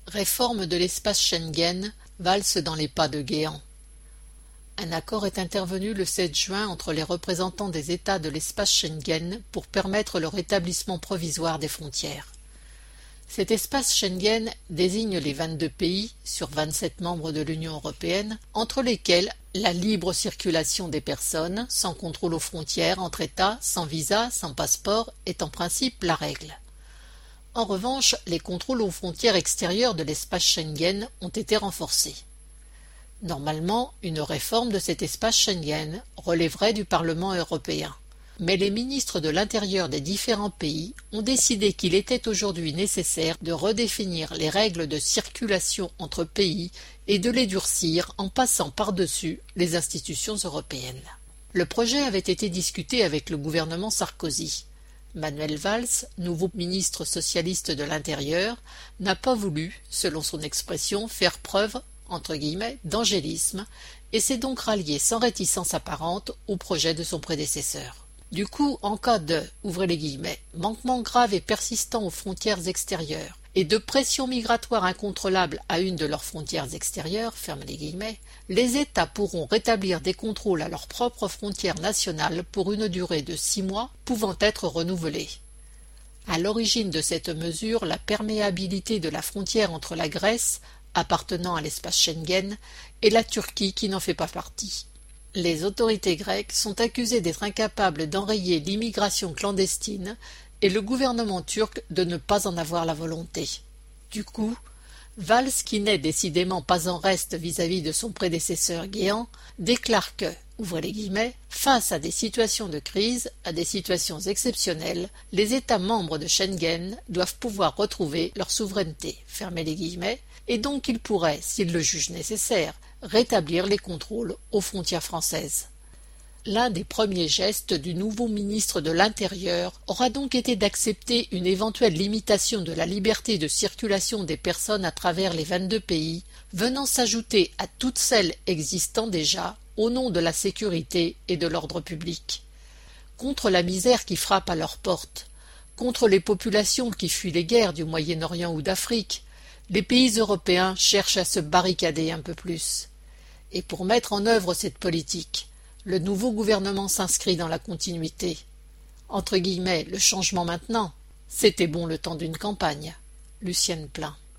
Réforme de l'espace Schengen, valse dans les pas de Guéant. Un accord est intervenu le 7 juin entre les représentants des États de l'espace Schengen pour permettre le rétablissement provisoire des frontières. Cet espace Schengen désigne les 22 pays, sur 27 membres de l'Union européenne, entre lesquels la libre circulation des personnes, sans contrôle aux frontières entre États, sans visa, sans passeport, est en principe la règle. En revanche, les contrôles aux frontières extérieures de l'espace Schengen ont été renforcés. Normalement, une réforme de cet espace Schengen relèverait du Parlement européen. Mais les ministres de l'Intérieur des différents pays ont décidé qu'il était aujourd'hui nécessaire de redéfinir les règles de circulation entre pays et de les durcir en passant par-dessus les institutions européennes. Le projet avait été discuté avec le gouvernement Sarkozy. Manuel Valls, nouveau ministre socialiste de l'Intérieur, n'a pas voulu, selon son expression, faire preuve, entre guillemets, d'angélisme et s'est donc rallié sans réticence apparente au projet de son prédécesseur. Du coup, en cas de, ouvrez les guillemets, manquement grave et persistant aux frontières extérieures et de pression migratoire incontrôlable à une de leurs frontières extérieures, fermez les guillemets, les États pourront rétablir des contrôles à leurs propres frontières nationales pour une durée de 6 mois pouvant être renouvelée. À l'origine de cette mesure, la perméabilité de la frontière entre la Grèce, appartenant à l'espace Schengen, et la Turquie qui n'en fait pas partie. Les autorités grecques sont accusées d'être incapables d'enrayer l'immigration clandestine et le gouvernement turc de ne pas en avoir la volonté. Du coup, Valls, qui n'est décidément pas en reste vis-à-vis de son prédécesseur Guéant, déclare que, ouvrez les guillemets, face à des situations de crise, à des situations exceptionnelles, les États membres de Schengen doivent pouvoir retrouver leur souveraineté, fermez les guillemets, et donc ils pourraient, s'ils le jugent nécessaire, rétablir les contrôles aux frontières françaises. L'un des premiers gestes du nouveau ministre de l'Intérieur aura donc été d'accepter une éventuelle limitation de la liberté de circulation des personnes à travers les 22 pays, venant s'ajouter à toutes celles existant déjà au nom de la sécurité et de l'ordre public. Contre la misère qui frappe à leurs portes, contre les populations qui fuient les guerres du Moyen-Orient ou d'Afrique, les pays européens cherchent à se barricader un peu plus. Et pour mettre en œuvre cette politique, le nouveau gouvernement s'inscrit dans la continuité. Entre guillemets, le changement maintenant, c'était bon le temps d'une campagne. Lucienne Plein.